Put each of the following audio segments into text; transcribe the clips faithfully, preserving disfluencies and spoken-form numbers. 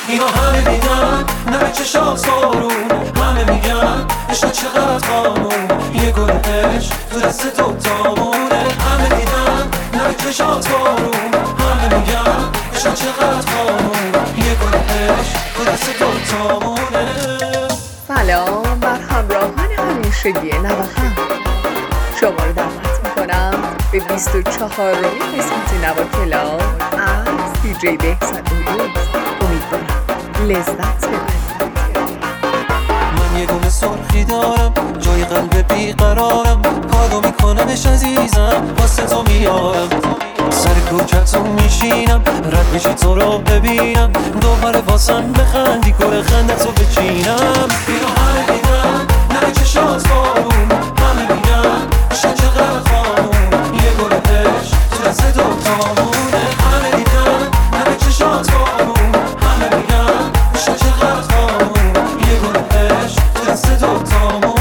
اینو همه میگن نه چشات بارون، همه میگن عشق چقدر قانون، یه گل عشق تو دست تو تامونه. همه میگن نه چشات بارون، همه میگن عشق چقدر قانون، یه گل عشق تو دست تو تامونه. سلام بر همراهان همیشگی نواخم، شما رو دعوت میکنم به بیست و چهارمین قسمت نوا کلاب از دی جی بهزاد امروز. امیدوارم لذت ببرید. من یه گل سرخی دارم جای قلب بیقرارم، کادو میکنمش عزیزم واسه تو میارم. سر کوچتون میشینم رد میشی تو رو ببینم، دوباره واسم بخندی گل خندتو بچینم. اینو همه میگن نه چشات بارون، همه میگن عشق چقدر قانون، یه گل عشق تو دست تو تامونه. همه میگن نه چشات بارون، همه میگن عشق چقدر قانون، یه گل عشق تو دست تو تامونه.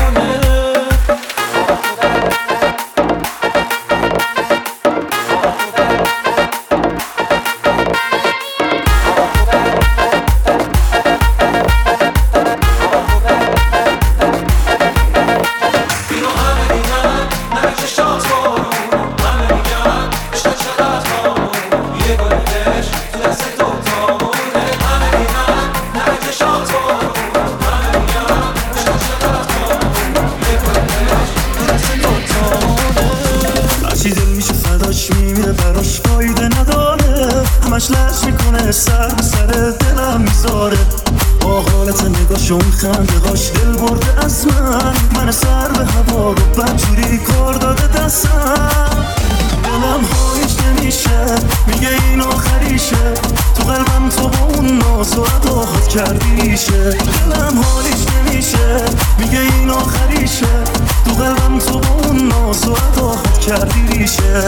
سر به سر دلم میذاره، با حالت نگاهشون خنده هاش دل برده از من. من سر به هوا رو بدجوری کار داده دستم، دلم حالیش نمیشه میگه این آخریشه، تو قلبم تو با اون ناز و عداهات کردیشه. دلم حالیش نمیشه میگه این آخریشه، تو قلبم تو با اون ناز و عداهات کردیشه.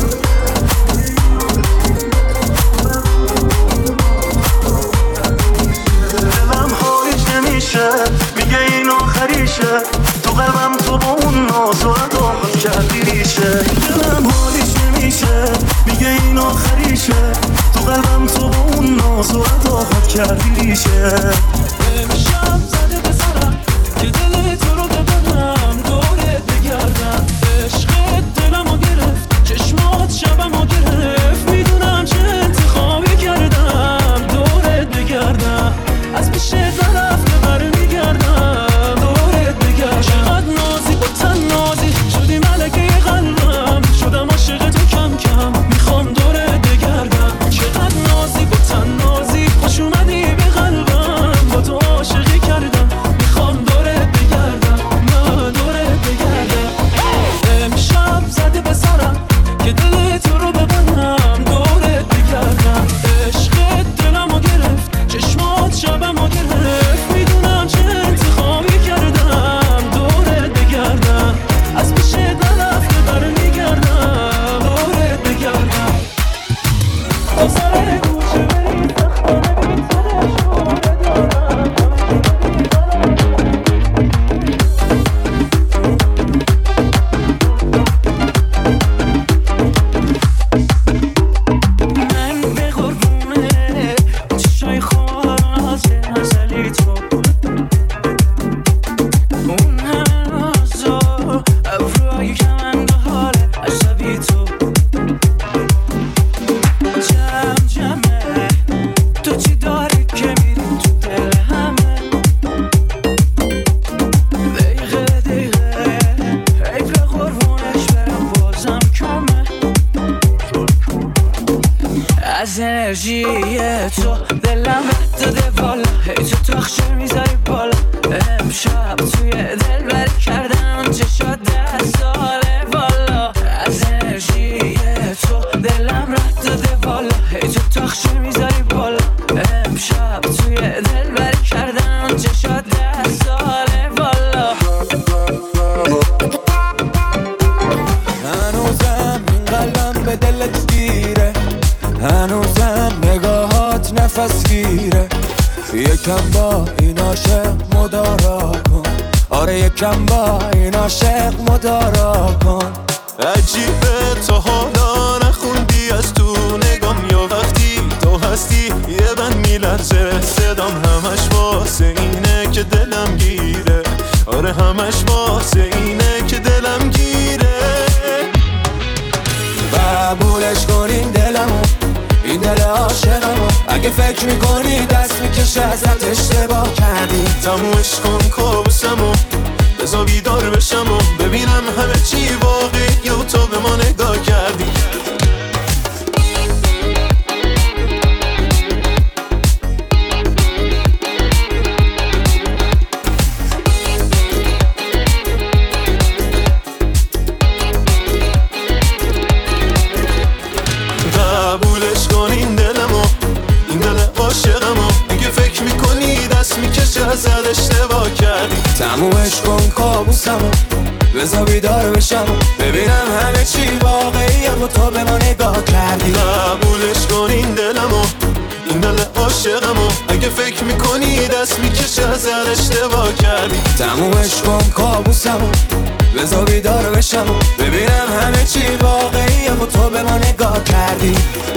میگه این آخریشه، تو قلبم تو با اون ناز و عداهات کردی ریشه. دلم حالیش نمیشه میگه این آخریشه، تو قلبم تو با اون ناز و عداهات کردی ریشه. امشب زده به سرم که دل تو رو ببرم، دورت بگردم. عشقت دلمو گرفت، چشمات شبمو گرفت، میدونم چه انتخابی کردم. دورت بگردم از پیش نرفته برمیگردم، دورت بگردم. چقدر نازی با تن نازی شدی ملکه قلبم، شدم عاشق تو کم کم میخوام دورت بگردم. چقدر نازی با تن نازی خوش اومدی به قلبم، با تو عاشقی کردم میخوام دورت بگردم، من دورت بگردم. امشب زده به سرم که دل تو رو ببرم، دورت بگردم. عشقت دلمو گرفت، چشمات شبمو گرفت، میدونم چه انتخابی کردم. دورت بگردم از پیش نرفته برمیگردم، دورت بگردم. تا سر کوچه بری سختانه بی ترش آمده دارم. من به قربونه چشای خواهد ازلی تو، اون همه نازا ابروی کمند و حال عصبی تو. جمع جمعه تو چی داری که میری تو دل همه، دقیقه دقیقه حیف قربونش برم بازم کمه. از انرژی تو دلم رد داده بالا، هی تو تخشه میذاری بالا. امشب توی دل بر کردم چه شد ده ساله بالا. از انرژی تو دلم رد داده بالا، هی تو تخشه میذاری بالا. امشب توی دل بر کردم چه شد ده ساله بالا. هنوزم این قلبم به دلت گیره، هنوزم نگاهات نفس گیره. یکم با این عاشق مدارا کن، آره یکم با این عاشق مدارا کن. عجیبه تو حالا نخوندی از تو نگام، یا وقتی تو هستی یه من میلرزه، صدام همش واسه اینه که دلم گیره. آره همش واسه اینه که دلم گیره. قبولش کنین دلمو، این دل عاشقمو. اگه فکر میکنی دست میکشه ازت اشتباه کردی. تمومش کن کابوسمو، بذار بیدار بشم و ببینم همه چی واقعیه و تو به ما نگاه کردی. قبولش کن این دلمو، این دل عاشقمو. اگه فکر میکنی دست میکشه ازت اشتباه کردی. تمومش کن کابوسمو، بذار بیدار بشم و ببینم همه چی واقعیه و تو به ما نگاه کردی. قبولش کن این دلمو، این دل عاشقمو. اگه فکر میکنی دست میکشه ازت اشتباه کردی. تمومش کن کابوسمو، بذار بیدار بشم و ببینم همه چی واقعیه و تو به ما نگاه کردی.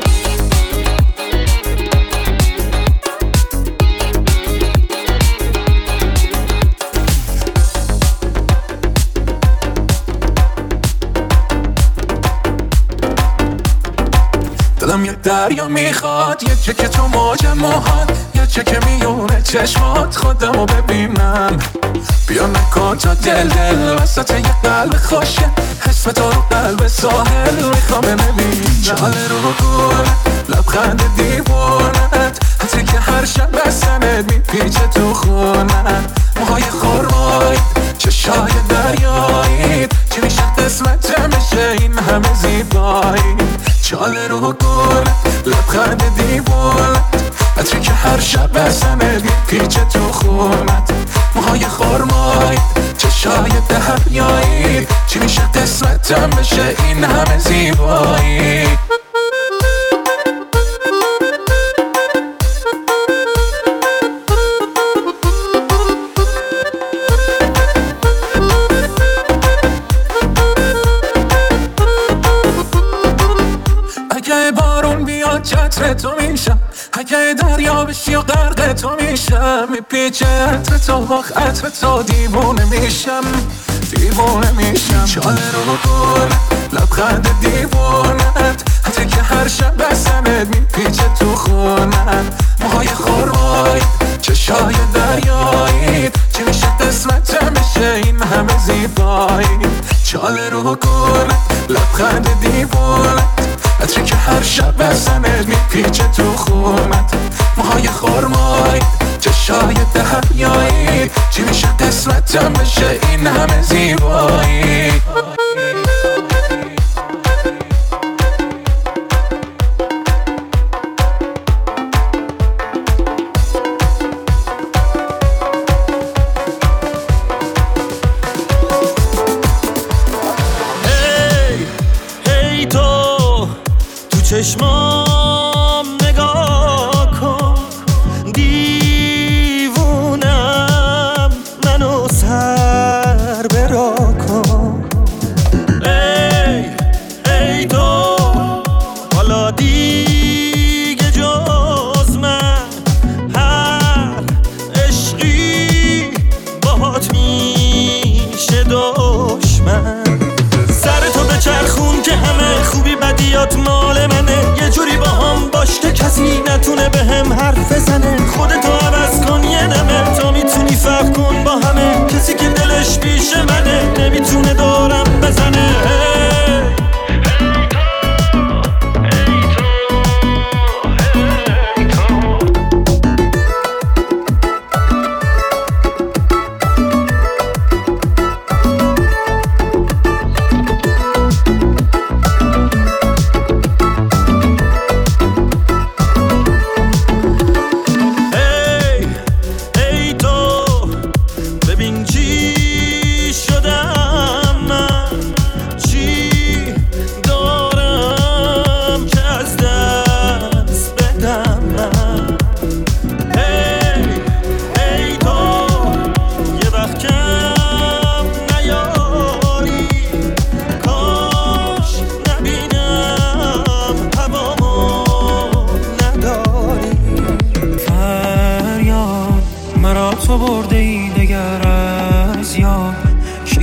دلم یه دریا میخواد، یه چکه تو موج موهات، یه چکه میونه چشمات. خودمو ببینم، بیا نکن تا دل دل وسط یه قلب خوشه. اسم تو رو قلب ساحل میخوام ببینم. جاله رو گونه، لبخند دیوونت، حتی که هر شب بسنت میپیچه تو خونت. موهای خورمایی، چشای دریایی، چی میشه قسمت میشه این همه زیبایی. چاله رو گونه، لبخند دیوونت، حتی که هر شب بسنت میپیچه تو خونت. موهای خورمایی، چشای دریایی، چی میشه قسمتم بشه این همه زیبایی. اگه بارون بیاد چتر تو میشم، اگه دریا بشی و غرق تو میشم. میپیچه عطر تو با عطر تو دیوونه میشم، دیوونه میشم. چاله رو گونه، لبخند دیوونت، حتی که هر شب بسنت میپیچه تو خونت. موهای خورمایی، چشای دریایی، چی میشه قسمتم میشه این همه زیبایی. چاله رو گونه، لبخند دیوونت، عطری که هر شب بسنت میپیچه تو خونت. موهای خورمایی، چشای دریایی، چی میشه قسمتم بشه این همه زیبایی. چشمام نگاه کن، دیوونم منو سر برا کن. ای ای تو حالا دیگه جز من هر عشقی باهات میشه دشمن. سر تو به چرخون که همه خوبی بدیات مال منه. یه جوری با هم باش که کسی نتونه به هم حرف بزنه. خودتو عوض کن یه نمه، تا میتونی فرق کن با همه. کسی که دلش پیش منه نمیتونه دارم بزنه. ببین چی شدم من، چی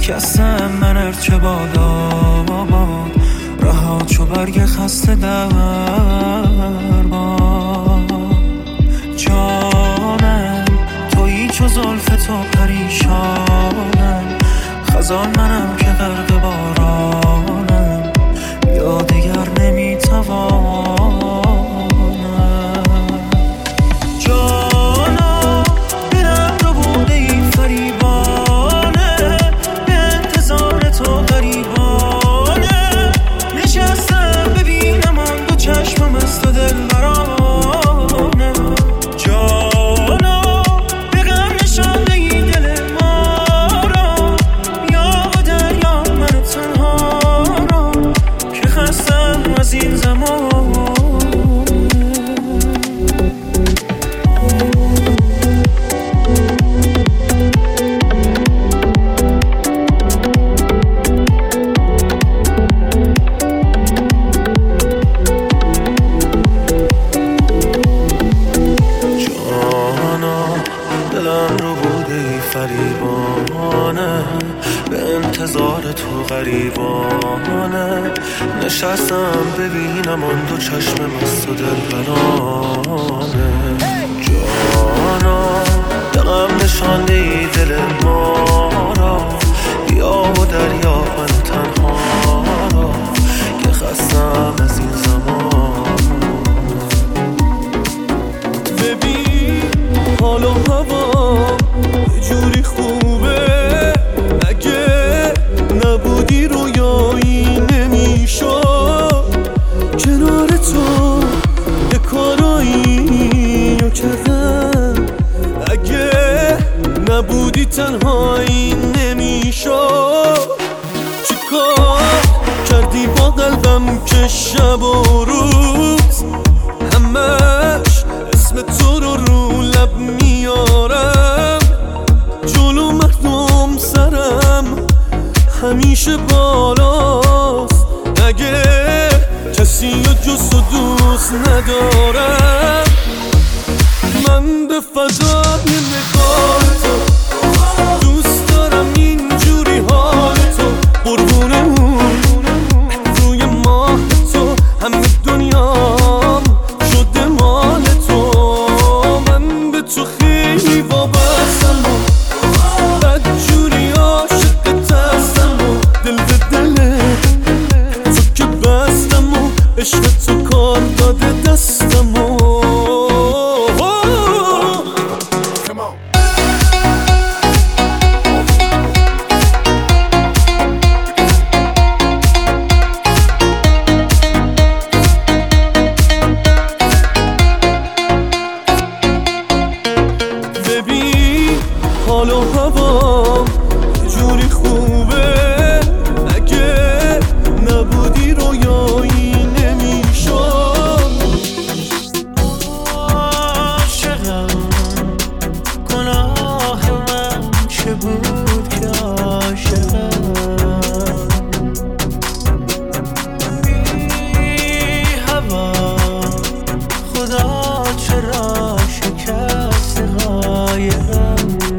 شکستم من ارچه بالا رها چو برگ خسته در باد جانم تویی چو زلف تو پریشانم خزان منم که غرق بارانم یا دیگر نمیتوانم جانا دلم رو بوده ای فریبانه به انتظار تو غریبانه نشستم ببینم آن دو چشمم از تو دل برانه جانا به غم نشانده ای دل ما را یا دریا من تنها را که خستم از این زمان فریبانه به انتظار تو غریبانه نشستم ببینم آن دو چشم مست و دلبرانه جانا دلم نشانده ای دل ما را بیا و دریا من تنها را که خستم از این زمان ببین حال و هوا جوری خوبه اگه نبودی رویایی نمیشد کنار تو یه کارایی رو کردم اگه نبودی تنهایی نمیشد چی کار کردی با قلبم که شب و روز همش اسم تو رو رو لب میارم جلو مردم سرم همیشه بالاست اگه کسی رو جز تو دوست ندارم من به فضای نگاه تو دوست دارم اینجوری حال تو قربونه اون روی ماه تو همه دنیام شده مال تو من به تو خیلی وابستم بدجوری عاشقت هستم و دل به دل تو که بستم و عشق تو کار داده دستم و ببین حال و هوا جوری خوبه اگه نبودی رویایی نمیشد عاشقم گناه من چه بود که عاشقم بی هوا خدا چرا شکست قایقم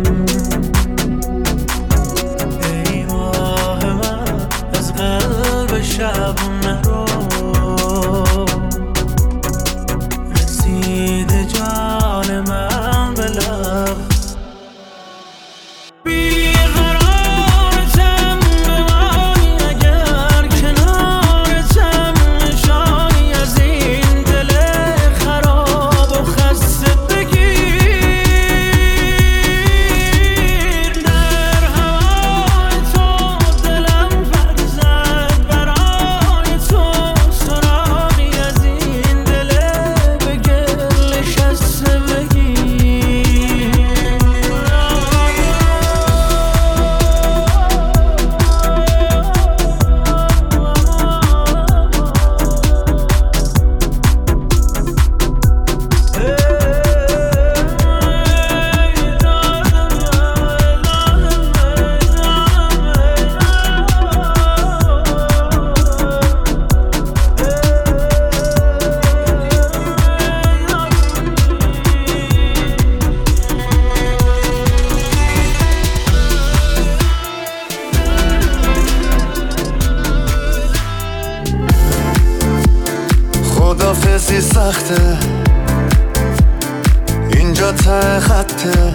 ای ماه من از قلب شب نرو رسید جان من به لب بیقرارتم بمانی اگر کنارتم نشانی از این دل خراب و خسته بگیر در هوای تو دلم پر زد برای تو سراغی از این دل به گل نشسته ته خطه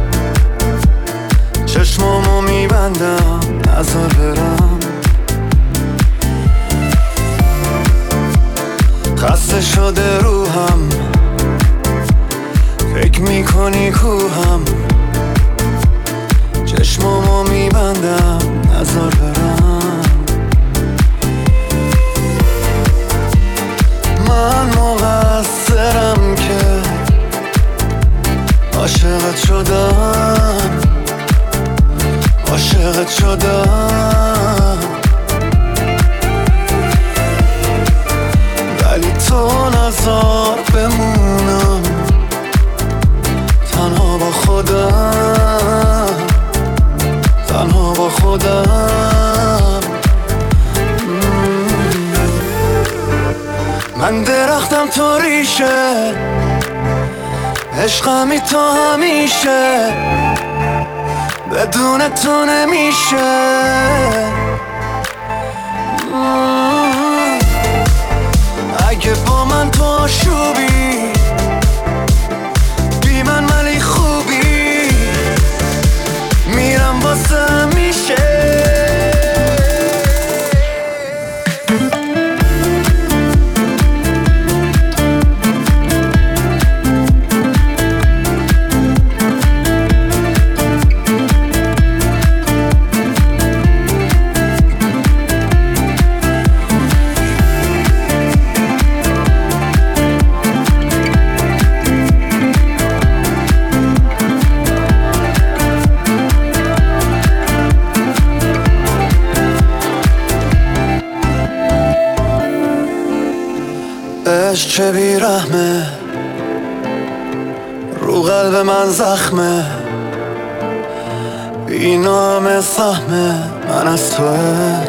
چشمامو میبندم نذار برم خسته شده روحم فکر میکنی کوهم چشمامو میبندم نذار برم من مقصرم که عاشقت شدم عاشقت شدم ولی تو نذار بمونم تنها با خودم تنها با خودم من درختم تو ریشه عشقمی تو همیشه بدون تو نمیشه اگه با من تو آشوبی بی من ولی خوبی میرم واسه میشه عشق چه بیرحمه رو قلب من زخمه اینا همه سهمه من از توه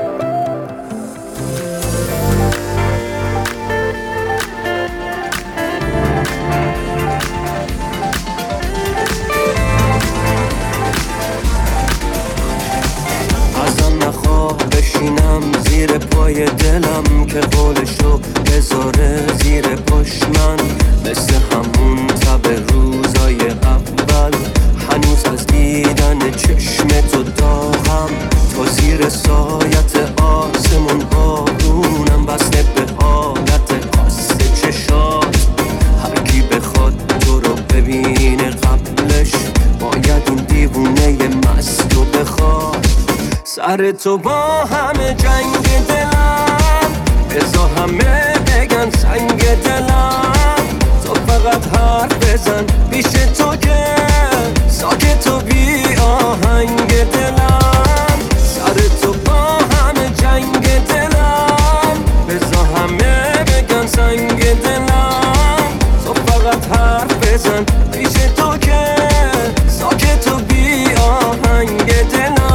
ازم نخواه بشینم زیر پای دلم که قولشو بذاره زیر پشت من مثل همون تب روزای اول هنوز از دیدن چشم تو داغم تو زیر سایت آسمون بارونم بسته به حالت خاص چشات هر کی بخواد تو رو ببینه قبلش باید این دیوونه مست رو بخواد سر تو با همه جنگ دلم بذار همه بگن سنگ دلم تو فقط حرف بزن پیش تو که ساکت و بی آهنگ دلم سر تو با همه جنگ دلم بذار همه بگن سنگ دلم تو فقط حرف بزن پیش تو که ساکت و بی آهنگ دلم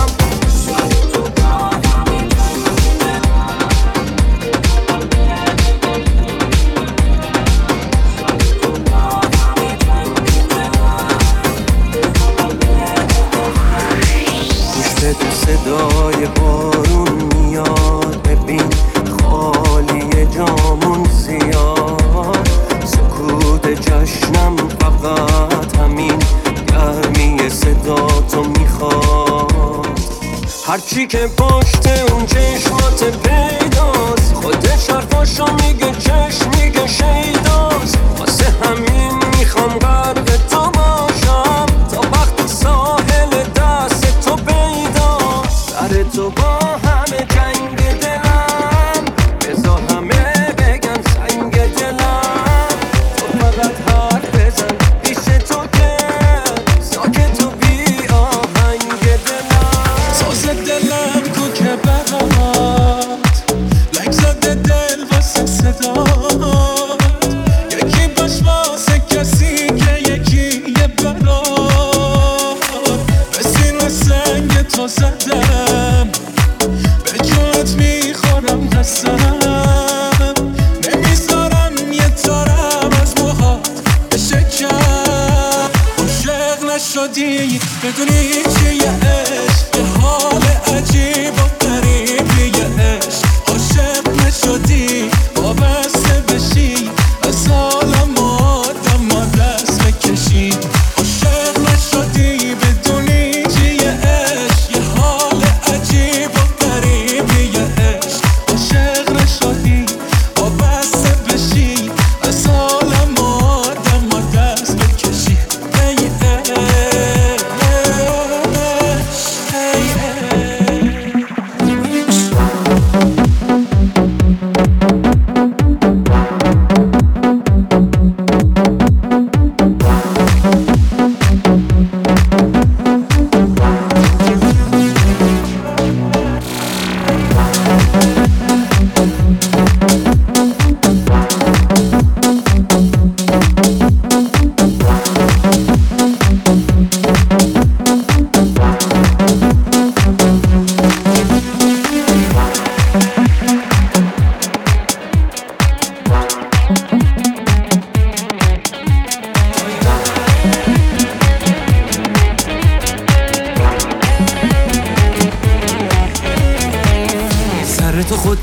صدای بارون میاد ببین خالی جامون زیاد سکوت جشنم فقط همین گرمی صدا تو میخواد هرچی که پشت اون چشمات پیداست خودش حرفاشو میگه چشم میگه شیداست واسه همین میخوام غرق تو باشم تا وقت ساحل دست تو پیداست سر تو با همه جنگ دلم بذار همه بگن سنگ دلم تو فقط حرف بزن پیش تو که ساکت و بی آهنگ دلم ساز دلم کو که برات لک زده دل واسه صدات یکی باش واسه کسی که یکی یه برات به سینه سنگ تو زدم به جات میخورم قسم نمیذارم یه تارم از موهات بشه کم عاشق نشدی بدونی چیه عشق یه حال عجیب و غریبیه عشق عاشق نشدی وابسته بشی از حالم آدم ما دست بکشی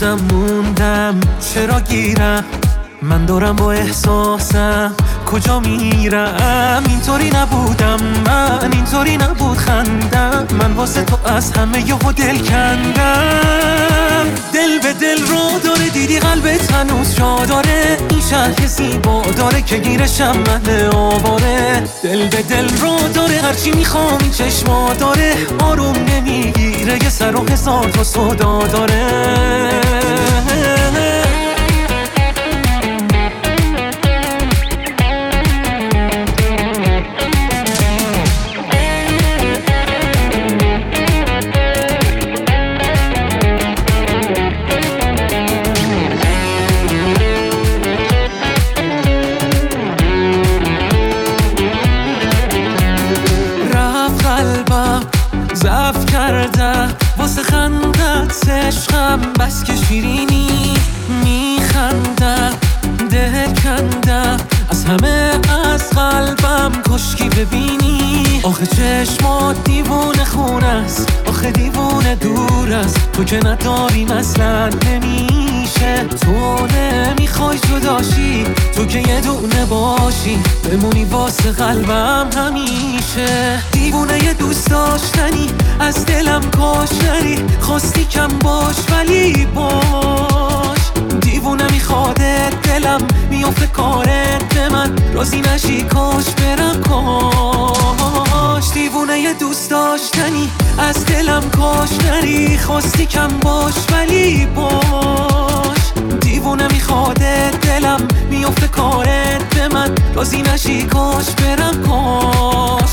رفتم موندم چرا گیرم من دورم با احساسم کجا میرم اینطوری نبودم من اینطوری نبود خندم من واسه تو از همه یهو دل کندم دل به دل رو داره دیدی قلبت هنوز جا داره این شهر که زیبا داره که گیرشم من آواره دل به دل رو داره هرچی میخوام این چشما داره آروم نمیگیره یه سر و هزار تا صدا داره ضعف کرده واسه خندت عشقم بس که شیرینی میخنده دل کنده از همه از قلبم کشکی ببینی آخه چشمات دیوونه خونه است آخه دیوونه دور است تو که نداریم اصلا نمیشه تو نمیخوای جداشی تو که یه دونه باشی بمونی واسه قلبم همیشه دیوونه یه دوست داشتنی از دلم کاش نری خواستی کم باش ولی باش دیوونه میخوادت دلم میافته کارت به من راضی نشی کاش برم کاش دیوونه یه دوست داشتنی از دلم کاش نری خواستی کم باش ولی باش دیوونه میخوادت دلم میافته کارت به من راضی نشی کاش برم کاش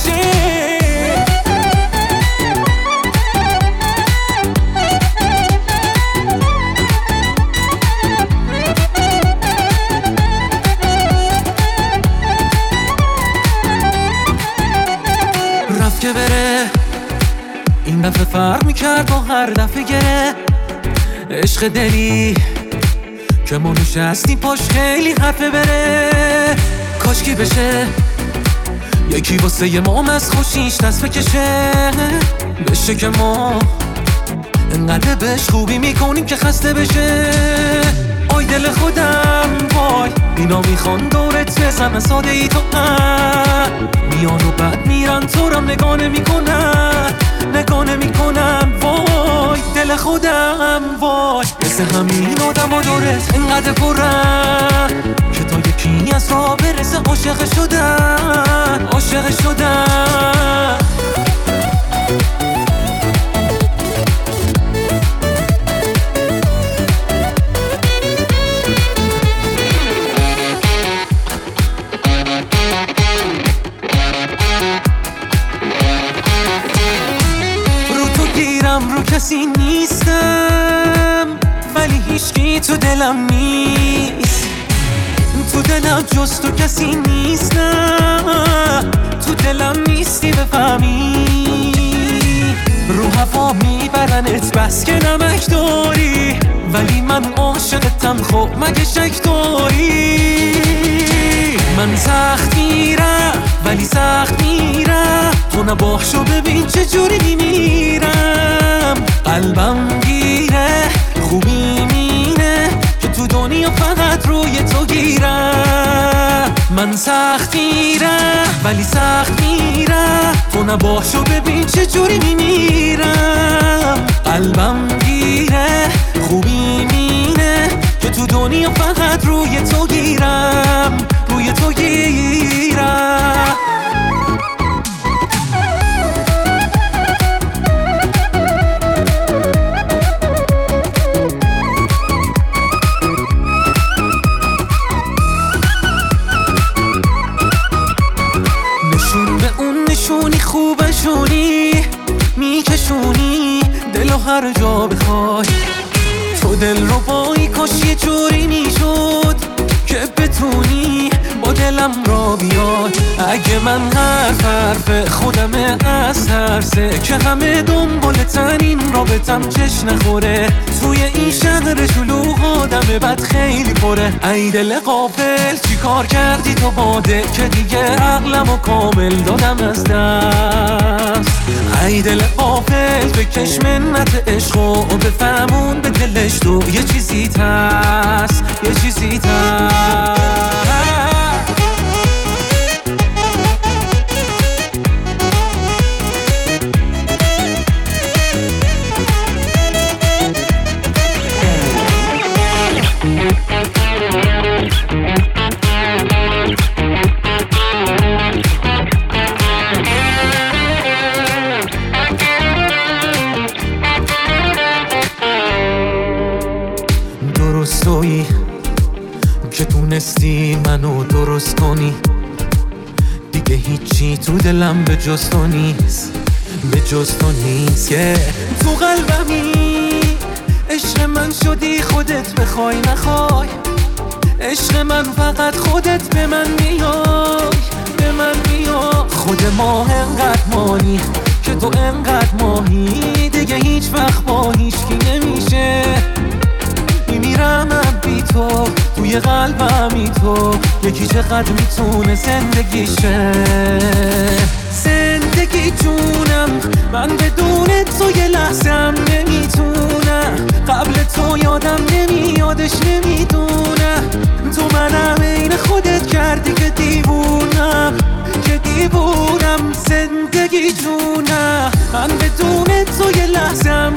رفت که بره این دفعه فرق میکرد با هر دفعه گره عشق دلی که ما نشستی پاش خیلی حرفه بره کاش کی بشه یکی واسه یه مام از خوشیش دست بکشه بشه که ما انقدر بهش خوبی میکنیم که خسته بشه آی دل خودم وای اینا میخوان دورت بزنن ساده ای تو میان و بعد میرن تو رم نگاه نمیکنن نگاه نمیکنن وای دل خودم وای مثل همین آدم و دورت انقدر پرن که تا یکی از راه برسه عاشق شدن عاشق شدن رو کسی نیستم ولی هیچکی تو دلم نیست تو دلم جز تو کسی نیست نه تو دلم نیستی بفهمی رو هوا میبرنت بس که نمک داری ولی من عاشقتم خب مگه شک داری من سخت میرم ولی سخت میرم تو نباشو ببین چه جوری میمیرم قلبم گیره خوبی مینه که تو دنیا فقط روی تو گیرم من سخت میرم ولی سخت میرم تو نباشو ببین چه جوری میمیرم قلبم گیره خوبی مینه که تو دنیا فقط روی تو گیرم روی تو گیرم نشون به اون نشونی خوبشونی میکشونی دلو هر جا بخوای تو دل رو بایی کاش یه جوری میشد که بتونی با دلم را بیای. اگه من حرف حرف خودم از ترسه که همه دنبال تنین رابطم چش نخوره. توی این شهر شلوغ آدم بد خیلی پره. ای دل غافل چی کار کردی تو باده که دیگه عقلمو کامل دادم از دست. ای دل غافل بکش منت عشق و بفهمون به دلش تو یه چیزی هست، یه چیزی هست. درستویی که تونستی منو درست کنی، دیگه هیچی تو دلم به جز تو نیست، به جز تو نیست. که تو قلبمی عشق من شدی خودت بخوای نخوای. عشق من فقط خودت به من میای، به من میای. خود ما انقدر مانی که تو انقدر ماهی، دیگه هیچ وقت با هیچکی نمیشه. میمیرم بی تو توی قلبمی تو، یکی چقدر میتونه زندگیشه. زندگی جونم من بدون تو یه لحظه هم نمیتونم. قبل تو یادم نمیادش نمیدونم. تو منم عین خودت کردی که دیوونم، که دیوونم. زندگی جونم من بدون تو یه لحظه هم